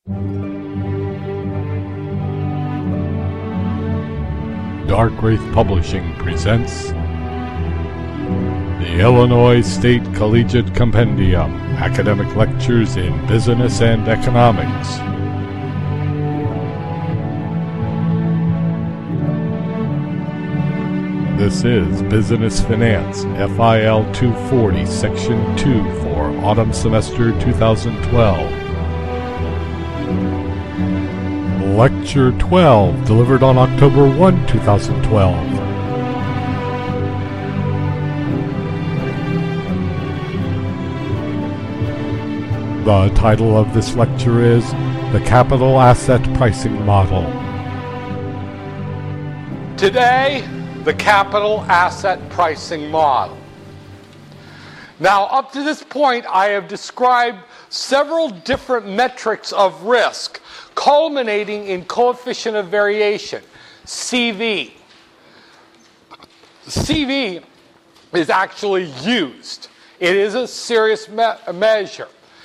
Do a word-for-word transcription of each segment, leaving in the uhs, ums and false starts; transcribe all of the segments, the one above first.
Dark Wraith Publishing presents the Illinois State Collegiate Compendium, Academic Lectures in Business and Economics. This is Business Finance, F I L two forty, Section two for Autumn Semester twenty twelve. Lecture twelve, delivered on October first, twenty twelve. The title of this lecture is The Capital Asset Pricing Model. Today, the capital asset pricing model. Now, up to this point, I have described several different metrics of risk, culminating in coefficient of variation, C V. C V is actually used. It is a serious me- measure.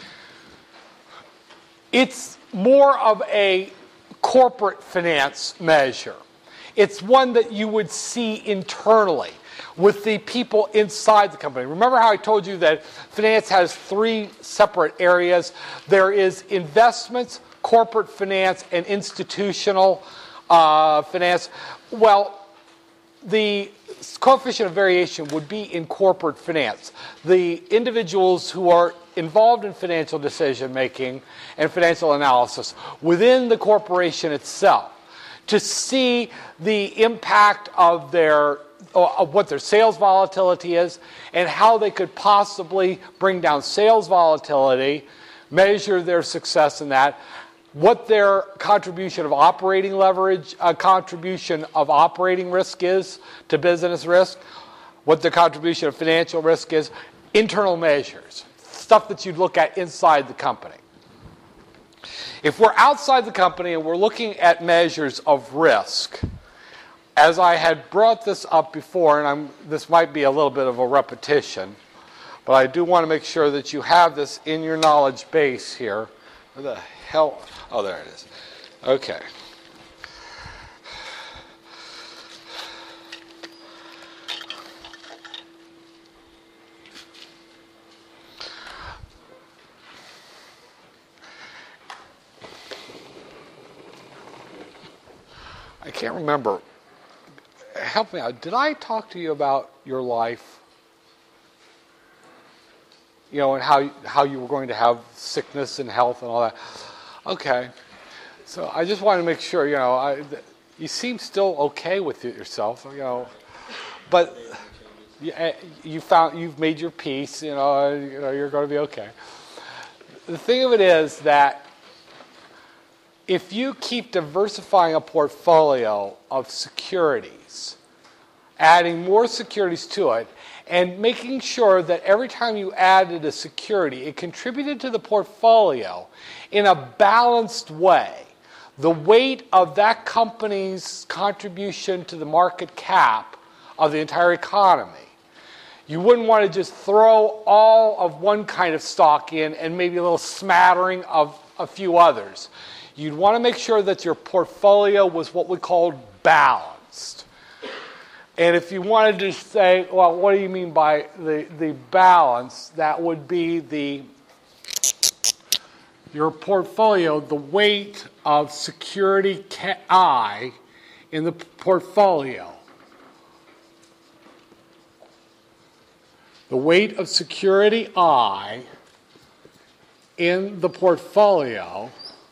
It's more of a corporate finance measure. It's one that you would see internally with the people inside the company. Remember how I told you that finance has three separate areas? There is investments, corporate finance, and institutional uh, finance. Well, the coefficient of variation would be in corporate finance. The individuals who are involved in financial decision making and financial analysis within the corporation itself, to see the impact of their of what their sales volatility is and how they could possibly bring down sales volatility, measure their success in that, what their contribution of operating leverage, uh, contribution of operating risk is to business risk, what their contribution of financial risk is, internal measures, stuff that you'd look at inside the company. If we're outside the company and we're looking at measures of risk, as I had brought this up before, and I'm, this might be a little bit of a repetition, but I do want to make sure that you have this in your knowledge base here. Where the hell? Oh, there it is. Okay. I can't remember. Help me out. Did I talk to you about your life? You know, and how how you were going to have sickness and health and all that. Okay. So I just wanted to make sure, you know, I, you seem still okay with it yourself, you know, but you, you found you've made your peace. You know, you know, you're going to be okay. The thing of it is that if you keep diversifying a portfolio of securities, adding more securities to it, and making sure that every time you added a security, it contributed to the portfolio in a balanced way, the weight of that company's contribution to the market cap of the entire economy. You wouldn't want to just throw all of one kind of stock in and maybe a little smattering of a few others. You'd want to make sure that your portfolio was what we called balanced. And if you wanted to say, well, what do you mean by the, the balance? That would be the your portfolio, the weight of security I in the portfolio. The weight of security I in the portfolio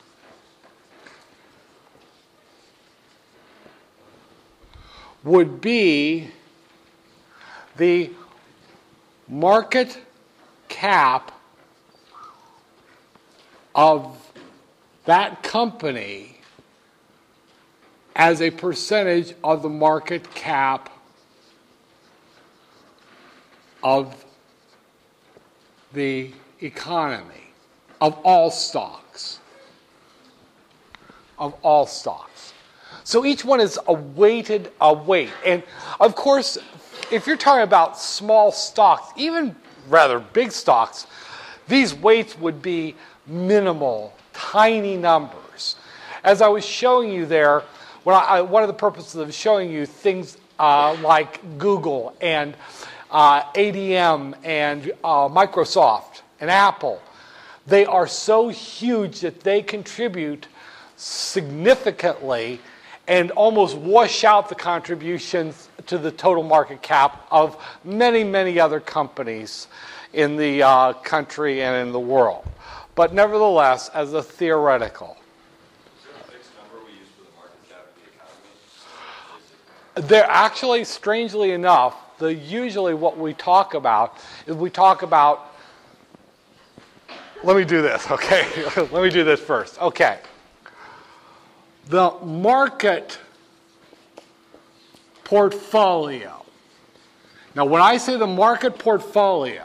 would be the market cap of that company as a percentage of the market cap of the economy, of all stocks, of all stocks. So each one is a weighted a weight. And of course, if you're talking about small stocks, even rather big stocks, these weights would be minimal tiny numbers. As I was showing you there, when I, one of the purposes of showing you things uh, like Google and uh, A D M and uh, Microsoft and Apple, they are so huge that they contribute significantly and almost wash out the contributions to the total market cap of many, many other companies in the uh, country and in the world. But nevertheless, as a theoretical. Is there a fixed number we use for the market cap of the economy? They're actually, strangely enough, the, usually what we talk about is we talk about, let me do this, okay? Let me do this first. Okay. The market portfolio. Now, when I say the market portfolio,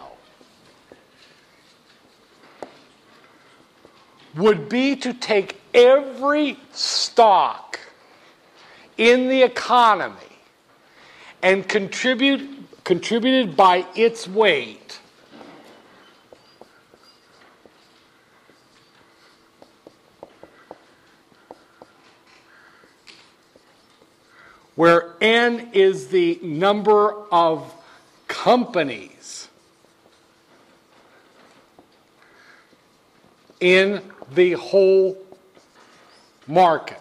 would be to take every stock in the economy and contribute contributed by its weight where N is the number of companies in the whole market.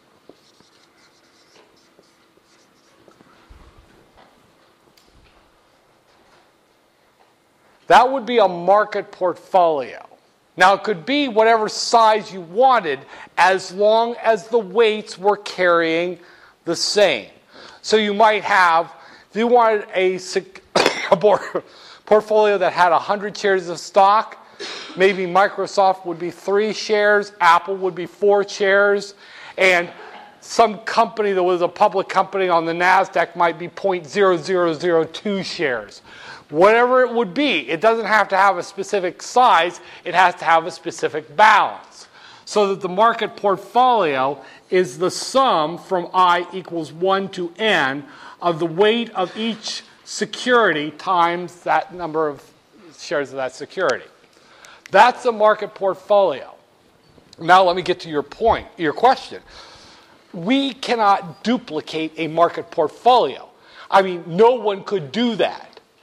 That would be a market portfolio. Now, it could be whatever size you wanted as long as the weights were carrying the same. So you might have, if you wanted a, a portfolio that had one hundred shares of stock, maybe Microsoft would be three shares, Apple would be four shares, and some company that was a public company on the NASDAQ might be zero point zero zero zero two shares. Whatever it would be, it doesn't have to have a specific size, it has to have a specific balance. So that the market portfolio is the sum from I equals one to N of the weight of each security times that number of shares of that security. That's a market portfolio. Now let me get to your point, your question. We cannot duplicate a market portfolio. I mean, no one could do that.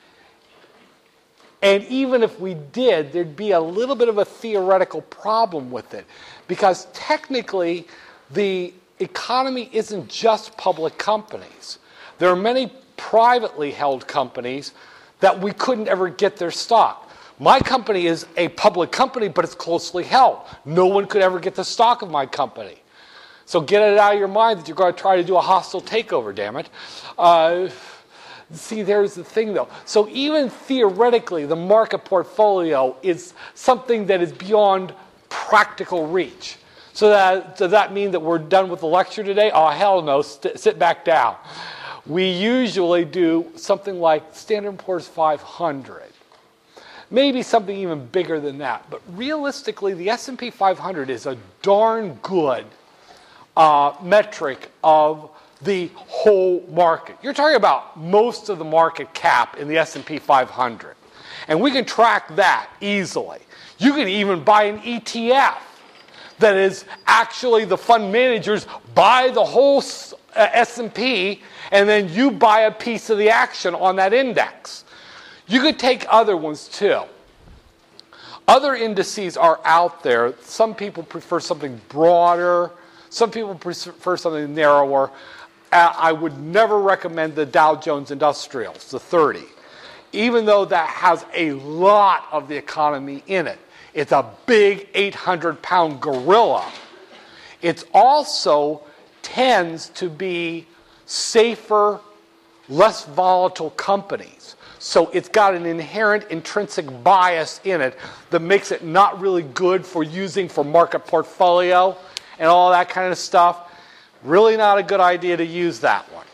And even if we did, there'd be a little bit of a theoretical problem with it. Because technically, the economy isn't just public companies. There are many privately held companies that we couldn't ever get their stock. My company is a public company, but it's closely held. No one could ever get the stock of my company. So get it out of your mind that you're going to try to do a hostile takeover, damn it. Uh, see, there's the thing, though. So even theoretically, the market portfolio is something that is beyond practical reach. So that, does that mean that we're done with the lecture today? Oh, hell no, St- sit back down. We usually do something like Standard and Poor's five hundred. Maybe something even bigger than that. But realistically, the S and P five hundred is a darn good uh, metric of the whole market. You're talking about most of the market cap in the S and P five hundred. And we can track that easily. You can even buy an E T F that is actually the fund managers buy the whole S and P and then you buy a piece of the action on that index. You could take other ones too. Other indices are out there. Some people prefer something broader. Some people prefer something narrower. I would never recommend the Dow Jones Industrials, the thirty, even though that has a lot of the economy in it. It's a big eight hundred pound gorilla. It also tends to be safer, less volatile companies. So it's got an inherent intrinsic bias in it that makes it not really good for using for market portfolio and all that kind of stuff. Really not a good idea to use that one.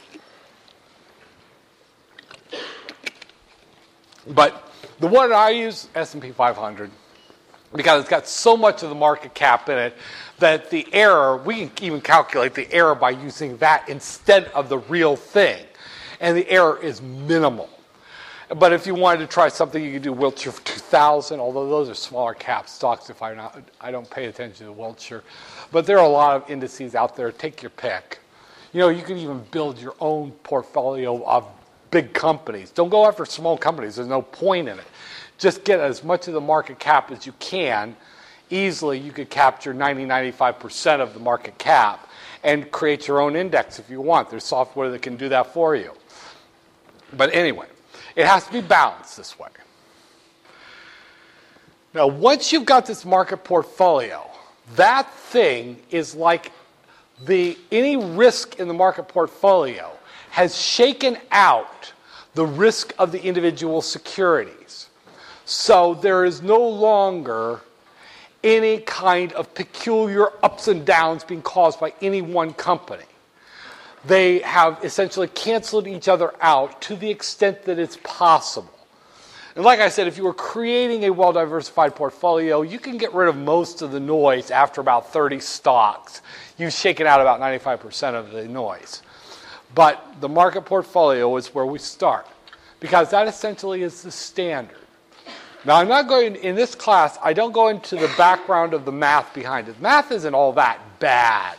But the one I use, S and P five hundred, because it's got so much of the market cap in it that the error, we can even calculate the error by using that instead of the real thing. And the error is minimal. But if you wanted to try something, you could do Wilshire two thousand, although those are smaller cap stocks. If I'm not, I don't pay attention to Wilshire. But there are a lot of indices out there. Take your pick. You know, you can even build your own portfolio of big companies. Don't go after small companies. There's no point in it. Just get as much of the market cap as you can. Easily, you could capture ninety, ninety-five percent of the market cap and create your own index if you want. There's software that can do that for you. But anyway, it has to be balanced this way. Now, once you've got this market portfolio, that thing is like the any risk in the market portfolio has shaken out the risk of the individual securities. So there is no longer any kind of peculiar ups and downs being caused by any one company. They have essentially canceled each other out to the extent that it's possible. And like I said, if you were creating a well-diversified portfolio, you can get rid of most of the noise after about thirty stocks. You've shaken out about ninety-five percent of the noise. But the market portfolio is where we start, because that essentially is the standard. Now, I'm not going, in this class, I don't go into the background of the math behind it. Math isn't all that bad.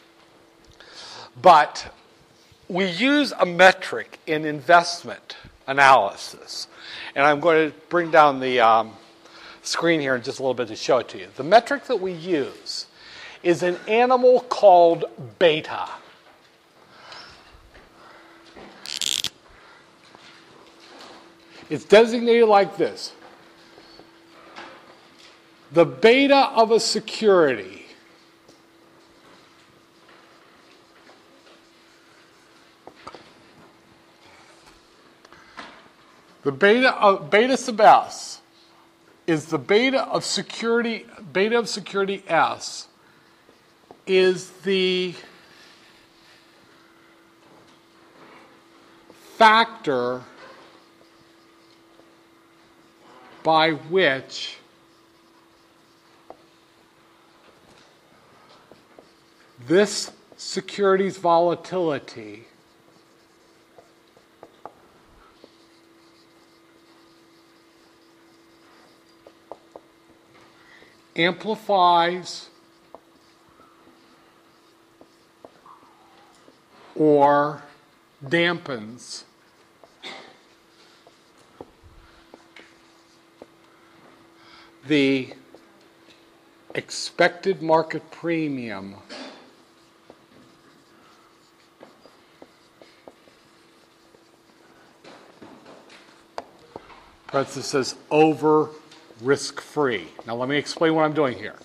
But we use a metric in investment analysis. And I'm going to bring down the um, screen here in just a little bit to show it to you. The metric that we use is an animal called beta. It's designated like this. The beta of a security The beta of beta sub S is the beta of security beta of security S is the factor by which this security's volatility amplifies or dampens the expected market premium parenthesis over risk-free. Now let me explain what I'm doing here.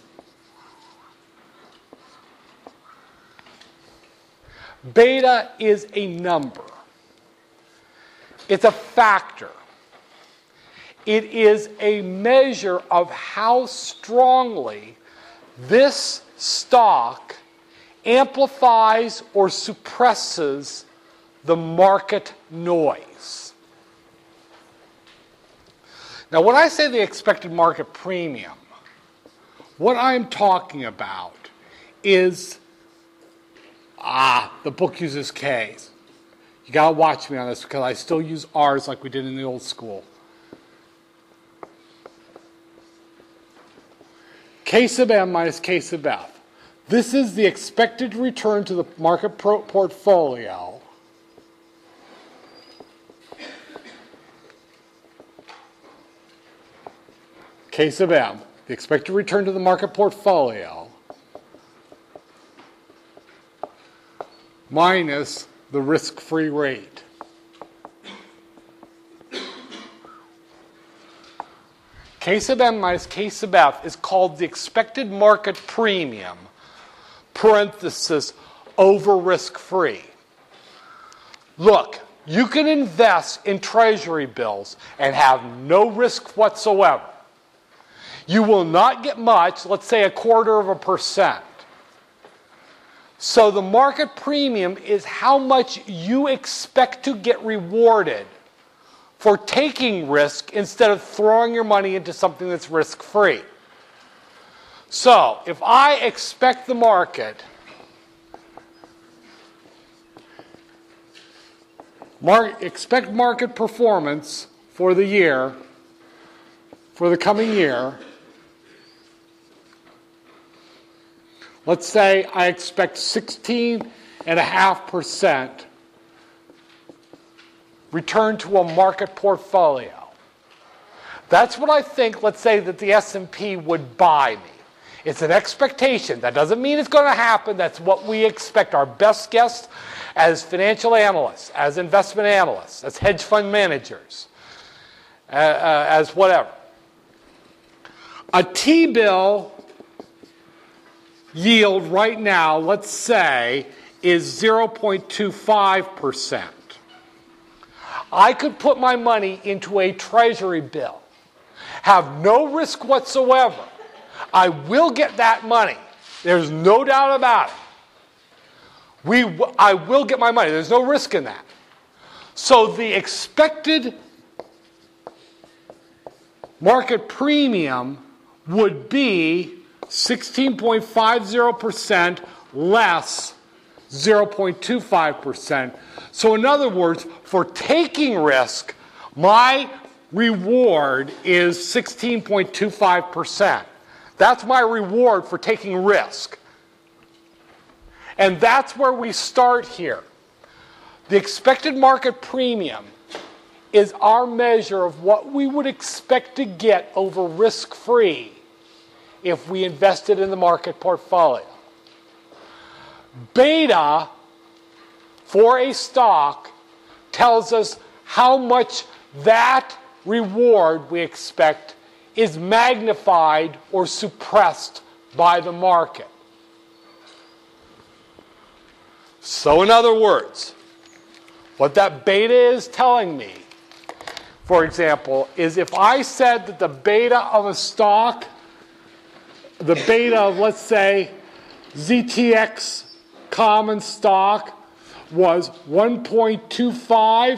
Beta is a number. It's a factor. It is a measure of how strongly this stock amplifies or suppresses the market noise. Now, when I say the expected market premium, what I'm talking about is, ah, the book uses K's. You got to watch me on this because I still use R's like we did in the old school. K sub M minus K sub F. This is the expected return to the market pro- portfolio K sub M, the expected return to the market portfolio minus the risk-free rate. K sub M minus K sub F is called the expected market premium, parenthesis, over risk-free. Look, you can invest in treasury bills and have no risk whatsoever. You will not get much, let's say a quarter of a percent. So the market premium is how much you expect to get rewarded for taking risk instead of throwing your money into something that's risk-free. So if I expect the market, mar- expect market performance for the year, for the coming year, let's say I expect sixteen point five percent return to a market portfolio. That's what I think, let's say, that the S and P would buy me. It's an expectation. That doesn't mean it's going to happen. That's what we expect. Our best guess as financial analysts, as investment analysts, as hedge fund managers, uh, uh, as whatever. A T-bill yield right now, let's say, is zero point two five percent. I could put my money into a treasury bill, have no risk whatsoever. I will get that money. There's no doubt about it. We, w- I will get my money. There's no risk in that. So the expected market premium would be sixteen point five zero percent less zero point two five percent. So in other words, for taking risk, my reward is sixteen point two five percent. That's my reward for taking risk. And that's where we start here. The expected market premium is our measure of what we would expect to get over risk-free if we invested in the market portfolio. Beta for a stock tells us how much that reward we expect is magnified or suppressed by the market. So in other words, what that beta is telling me, for example, is if I said that the beta of a stock, the beta of, let's say, Z T X common stock was one point two five,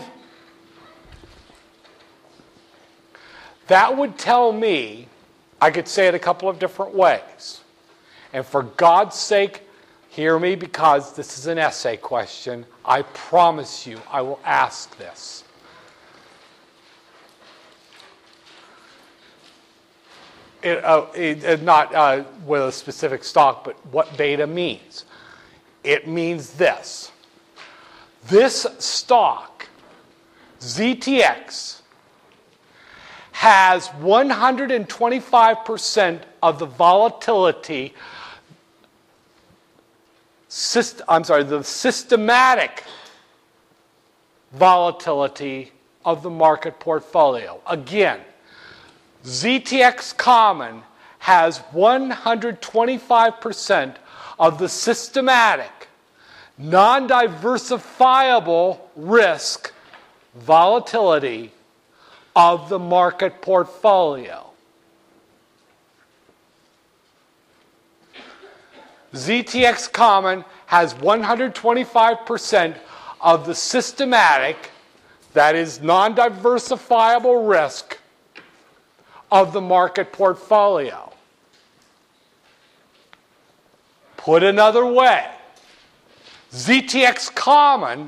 that would tell me, I could say it a couple of different ways. And for God's sake, hear me, because this is an essay question. I promise you I will ask this. It, uh, it, it, not uh, with a specific stock, but what beta means. It means this. This stock, Z T X, has one hundred twenty-five percent of the volatility, syst- I'm sorry, the systematic volatility of the market portfolio. Again, Z T X Common has one hundred twenty-five percent of the systematic, non-diversifiable risk volatility of the market portfolio. Z T X Common has one hundred twenty-five percent of the systematic, that is non-diversifiable risk of the market portfolio. Put another way, Z T X Common,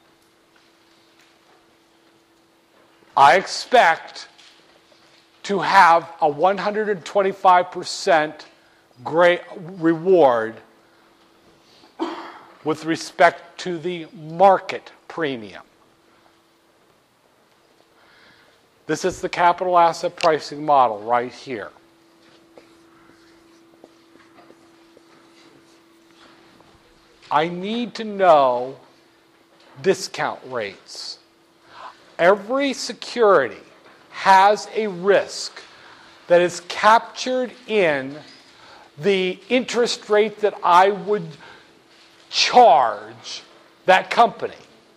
I expect to have a one hundred twenty-five percent great reward with respect to the market premium. This is the capital asset pricing model right here. I need to know discount rates. Every security has a risk that is captured in the interest rate that I would charge that company.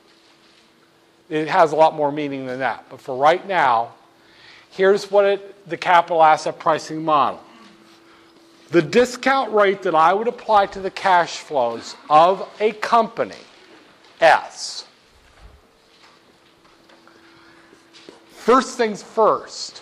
It has a lot more meaning than that. But for right now, here's what it, the capital asset pricing model. The discount rate that I would apply to the cash flows of a company, S. First things first,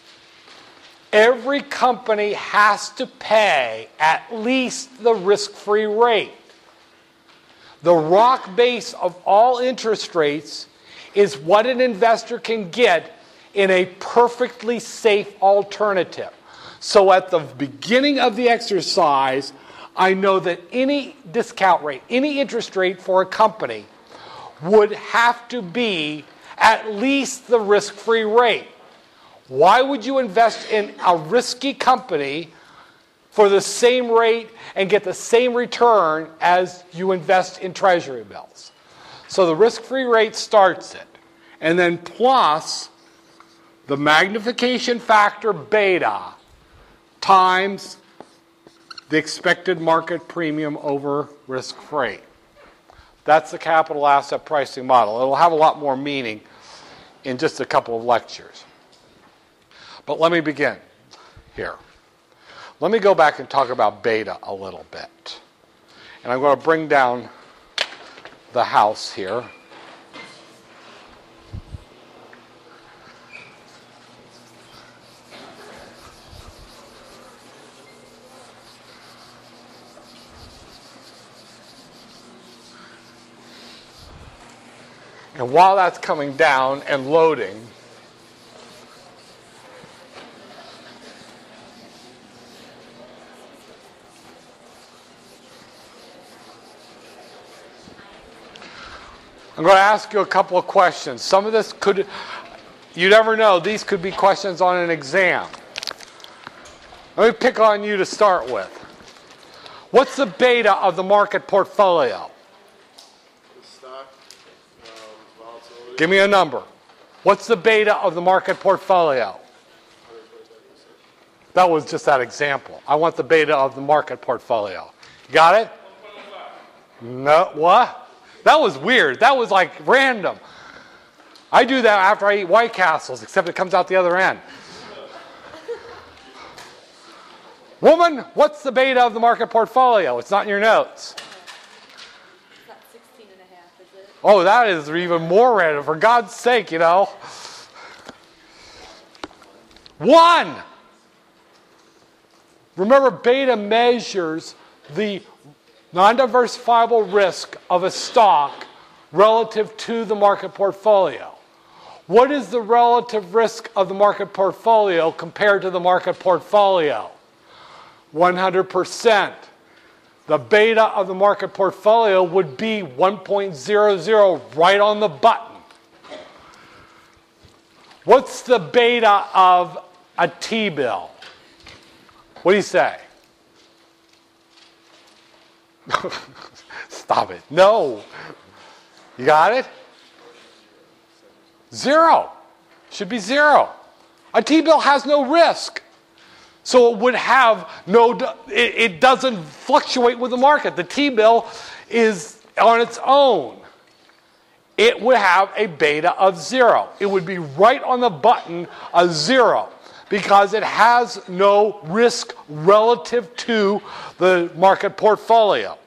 every company has to pay at least the risk-free rate. The rock base of all interest rates is what an investor can get in a perfectly safe alternative. So at the beginning of the exercise, I know that any discount rate, any interest rate for a company would have to be at least the risk-free rate. Why would you invest in a risky company for the same rate and get the same return as you invest in treasury bills? So the risk-free rate starts it. And then plus the magnification factor beta times the expected market premium over risk-free. That's the capital asset pricing model. It'll have a lot more meaning in just a couple of lectures. But let me begin here. Let me go back and talk about beta a little bit. And I'm going to bring down the house here. And while that's coming down and loading, I'm going to ask you a couple of questions. Some of this could, you never know, these could be questions on an exam. Let me pick on you to start with. What's the beta of the market portfolio? Give me a number. What's the beta of the market portfolio? That was just that example. I want the beta of the market portfolio. You got it? No, what? That was weird. That was like random. I do that after I eat White Castles, except it comes out the other end. Woman, what's the beta of the market portfolio? It's not in your notes. Oh, that is even more random. For God's sake, you know. One. Remember, beta measures the non-diversifiable risk of a stock relative to the market portfolio. What is the relative risk of the market portfolio compared to the market portfolio? one hundred percent. The beta of the market portfolio would be one point zero zero, right on the button. What's the beta of a T-bill? What do you say? Stop it. No. You got it? Zero. Should be zero. A T-bill has no risk. So it would have no, it, it doesn't fluctuate with the market. The T-bill is on its own. It would have a beta of zero. It would be right on the button of zero because it has no risk relative to the market portfolio.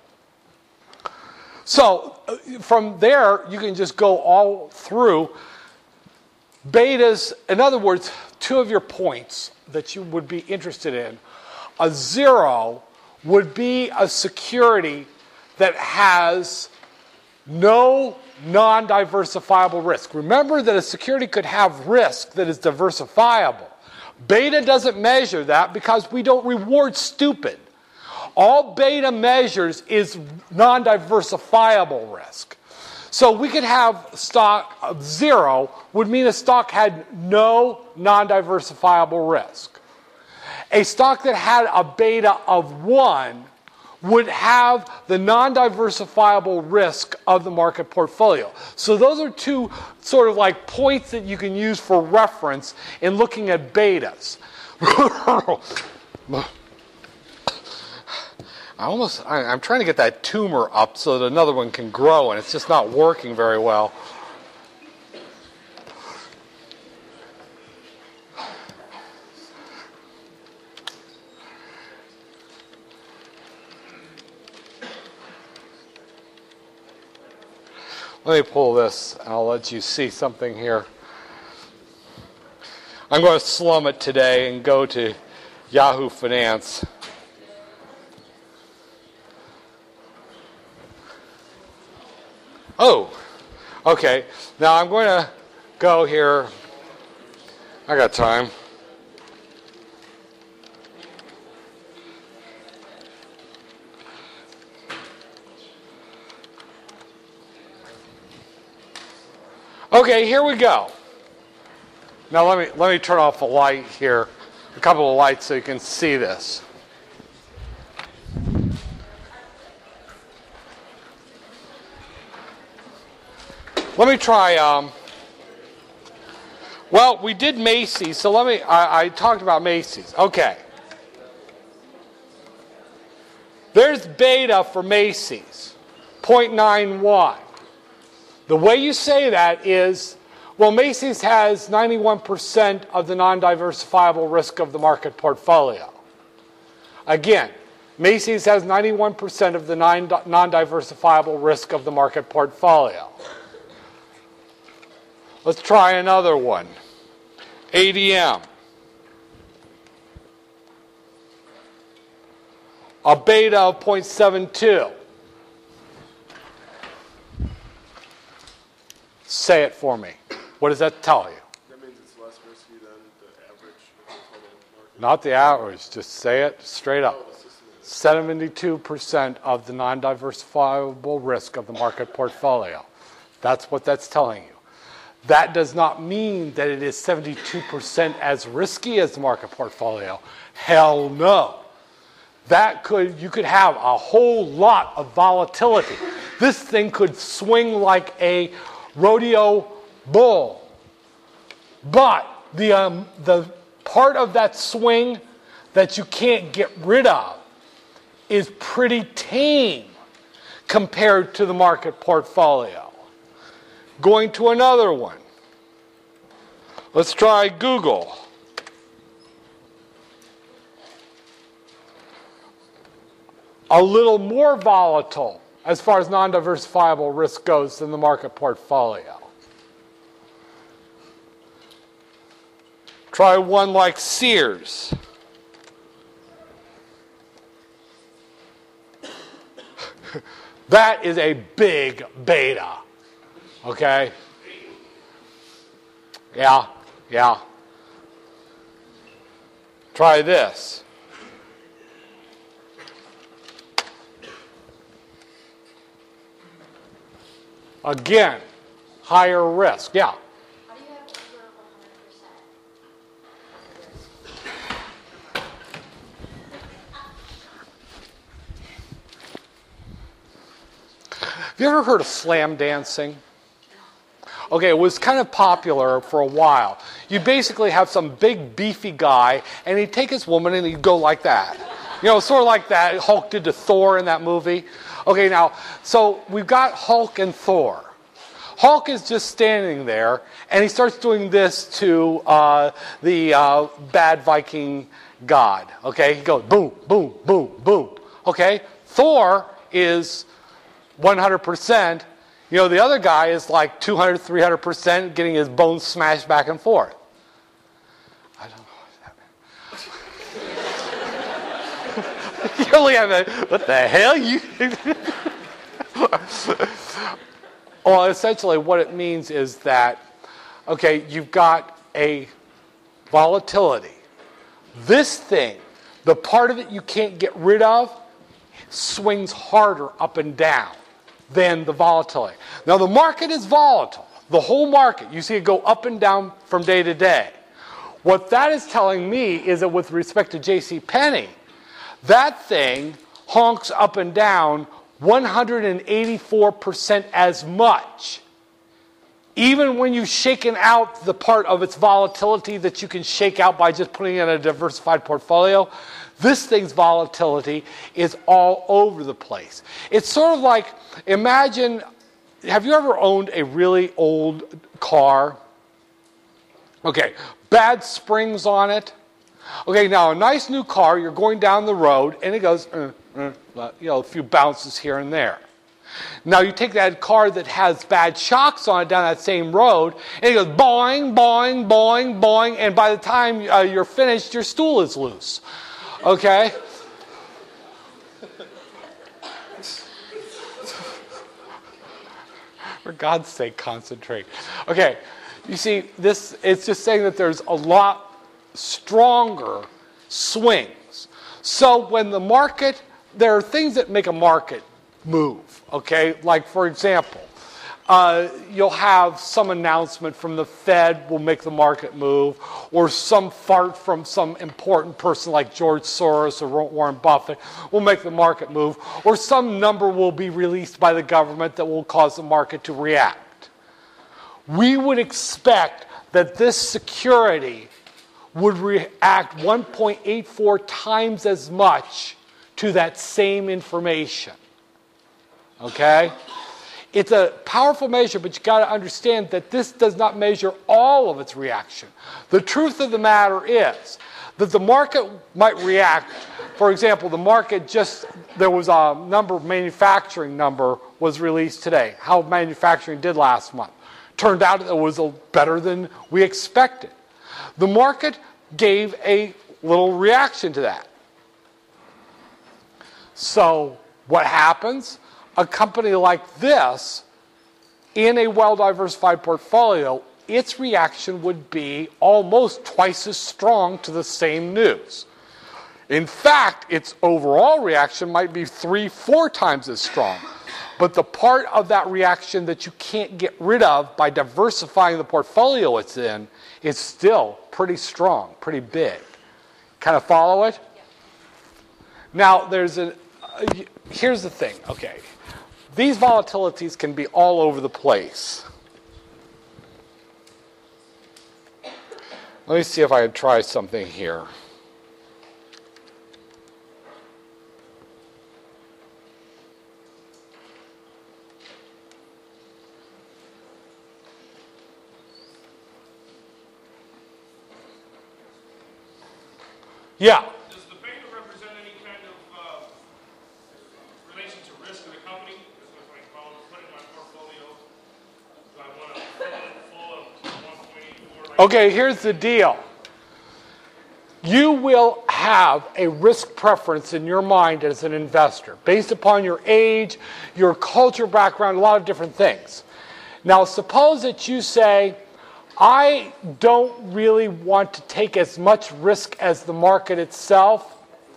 So from there, you can just go all through. Betas, in other words, two of your points that you would be interested in. A zero would be a security that has no non-diversifiable risk. Remember that a security could have risk that is diversifiable. Beta doesn't measure that because we don't reward stupid. All beta measures is non-diversifiable risk. So we could have stock of zero would mean a stock had no non-diversifiable risk. A stock that had a beta of one would have the non-diversifiable risk of the market portfolio. So those are two sort of like points that you can use for reference in looking at betas. I almost, I, I'm trying to get that tumor up so that another one can grow, and it's just not working very well. Let me pull this, and I'll let you see something here. I'm going to slum it today and go to Yahoo Finance. Oh, okay. Now I'm going to go here I got time. Okay, here we go. Now let me let me turn off a light here, a couple of lights so you can see this. Let me try. Um, well, we did Macy's, so let me. I, I talked about Macy's. Okay. There's beta for Macy's, zero point nine one. The way you say that is, well, Macy's has ninety-one percent of the non-diversifiable risk of the market portfolio. Again, Macy's has ninety-one percent of the non-diversifiable risk of the market portfolio. Let's try another one. A D M. A beta of zero point seven two. Say it for me. What does that tell you? That means it's less risky than the average of the total market. Not the average. Just say it straight up. seventy-two percent of the non-diversifiable risk of the market portfolio. That's what that's telling you. That does not mean that it is seventy-two percent as risky as the market portfolio. Hell no. That could, you could have a whole lot of volatility. This thing could swing like a rodeo bull. But the, um, the part of that swing that you can't get rid of is pretty tame compared to the market portfolio. Going to another one. Let's try Google. A little more volatile as far as non-diversifiable risk goes than the market portfolio. Try one like Sears. That is a big beta. Okay? Yeah, yeah. Try this. Again, higher risk. Yeah. How do you have over one hundred percent? Have you ever heard of slam dancing? Okay, it was kind of popular for a while. You basically have some big beefy guy, and he'd take his woman and he'd go like that. You know, sort of like that Hulk did to Thor in that movie. Okay, now, so we've got Hulk and Thor. Hulk is just standing there, and he starts doing this to uh, the uh, bad Viking god. Okay, he goes boom, boom, boom, boom. Okay, Thor is one hundred percent. You know, the other guy is like two hundred, three hundred percent getting his bones smashed back and forth. I don't know what's happening. You're looking at me, what the hell? You? Well, essentially what it means is that, okay, you've got a volatility. This thing, the part of it you can't get rid of, swings harder up and down than the volatility. Now, the market is volatile. The whole market, you see it go up and down from day to day. What that is telling me is that with respect to JCPenney, that thing honks up and down one hundred eighty-four percent as much. Even when you've shaken out the part of its volatility that you can shake out by just putting it in a diversified portfolio, this thing's volatility is all over the place. It's sort of like, imagine, have you ever owned a really old car? Okay, bad springs on it. Okay, now a nice new car, you're going down the road, and it goes, uh, uh, you know, a few bounces here and there. Now you take that car that has bad shocks on it down that same road, and it goes boing, boing, boing, boing, and by the time uh, you're finished, your stool is loose. Okay? For God's sake, concentrate. Okay, You see, this it's just saying that there's a lot stronger swings. So when the market, there are things that make a market move, okay? Like, for example, uh, you'll have some announcement from the Fed will make the market move, or some fart from some important person like George Soros or Warren Buffett will make the market move, or some number will be released by the government that will cause the market to react. We would expect that this security would react one point eight four times as much to that same information. Okay? It's a powerful measure, but you've got to understand that this does not measure all of its reaction. The truth of the matter is that the market might react. For example, the market just, there was a number, manufacturing number was released today, how manufacturing did last month. Turned out it was better than we expected. The market gave a little reaction to that. So what happens? A company like this, in a well-diversified portfolio, its reaction would be almost twice as strong to the same news. In fact, its overall reaction might be three, four times as strong. But the part of that reaction that you can't get rid of by diversifying the portfolio it's in is still pretty strong, pretty big. Kind of follow it? Now, there's a, uh, here's the thing, okay. These volatilities can be all over the place. Let me see if I can try something here. Yeah. Does the beta represent any kind of uh, relation to risk of the company? That's what I call it. Put in my portfolio. Do I want to fill it full of one point eight four? Okay, here's the deal. You will have a risk preference in your mind as an investor based upon your age, your culture background, a lot of different things. Now, suppose that you say, I don't really want to take as much risk as the market itself.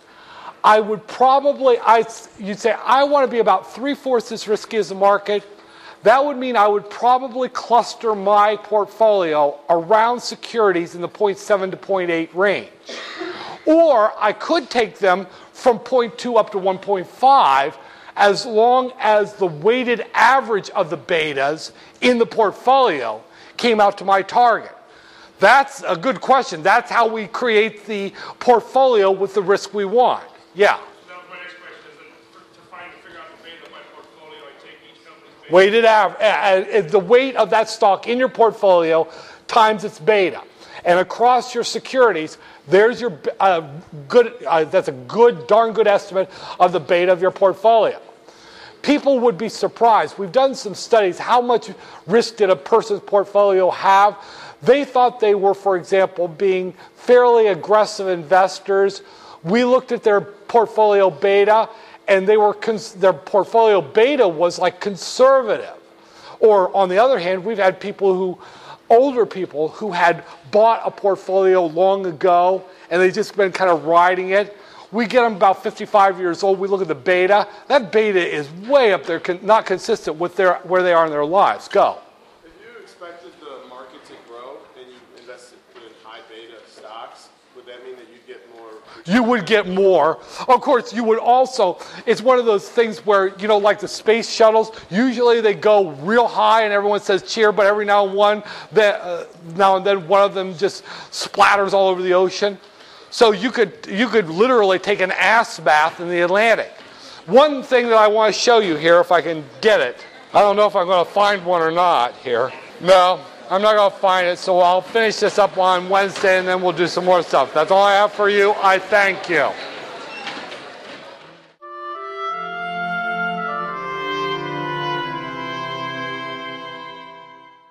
I would probably, I, you'd say, I want to be about three-fourths as risky as the market. That would mean I would probably cluster my portfolio around securities in the zero point seven to zero point eight range. Or I could take them from zero point two up to one point five as long as the weighted average of the betas in the portfolio came out to my target. That's a good question. That's how we create the portfolio with the risk we want. Yeah. Now, my next question is that to find to figure out the beta of my portfolio, I take each company's beta. Weighted average, uh, the weight of that stock in your portfolio times its beta. And across your securities, there's your uh, good, uh, that's a good, darn good estimate of the beta of your portfolio. People would be surprised. We've done some studies. How much risk did a person's portfolio have? They thought they were, for example, being fairly aggressive investors. We looked at their portfolio beta, and they were cons- their portfolio beta was like conservative. Or on the other hand, we've had people who, older people who had bought a portfolio long ago, and they've just been kind of riding it. We get them about fifty-five years old. We look at the beta. That beta is way up there, con- not consistent with their, where they are in their lives. Go. If you expected the market to grow and you invested in high beta stocks, would that mean that you'd get more? You would get more. Of course, you would also, it's one of those things where, you know, like the space shuttles, usually they go real high and everyone says cheer, but every now and one, that, uh, now and then one of them just splatters all over the ocean. So you could you could literally take an ass bath in the Atlantic. One thing that I want to show you here, if I can get it. I don't know if I'm going to find one or not here. No, I'm not going to find it, so I'll finish this up on Wednesday and then we'll do some more stuff. That's all I have for you. I thank you.